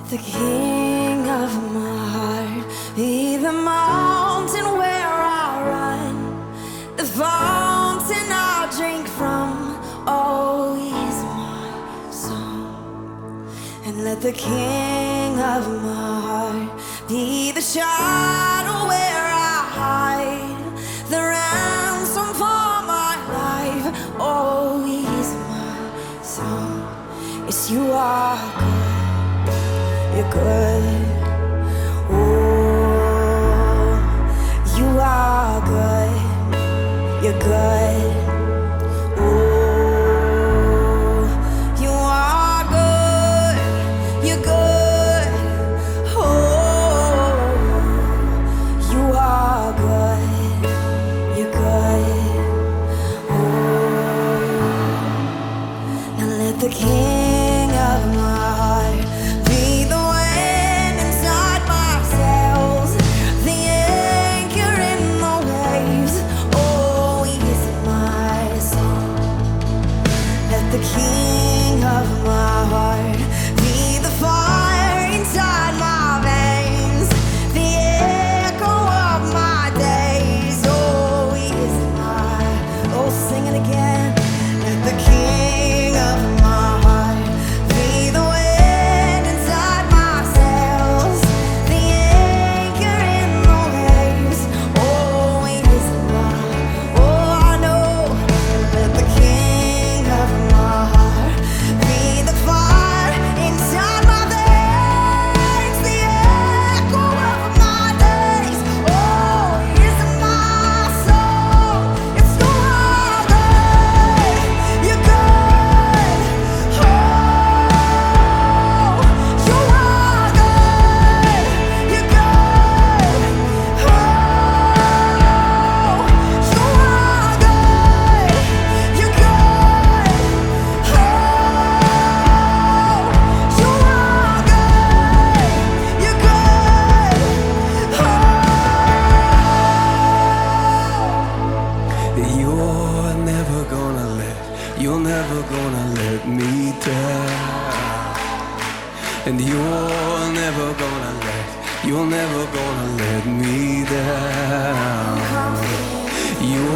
The king of my heart, be the mountain where I run, the fountain I drink from. Oh, he's my song. And let the king of my heart be the shadow where I hide, the ransom for my life. Oh, he's my song. Yes, you are good. You're good. Oh, you are good. You're good. Oh, you are good. You're good. Oh, you are good. You're good. Oh, now let the king of my heart be the wind inside my sails, the anchor in the waves. Oh, he is my song. Let the king of my heart be the fire inside my veins, the echo of my days. Oh, he is my, oh, sing it again. Let the king of my heart be the wind inside my sails, the anchor in the waves. Oh, he is my, oh, I know. Let the king of my heart be the fire inside my veins, the echo of my days. Oh, he is my soul. It's so good. You're good. Oh, you are good. You're good. Oh, you are good. You're good. Oh, you are good. You're good. You're never gonna let me down. And you're never gonna let me down. You're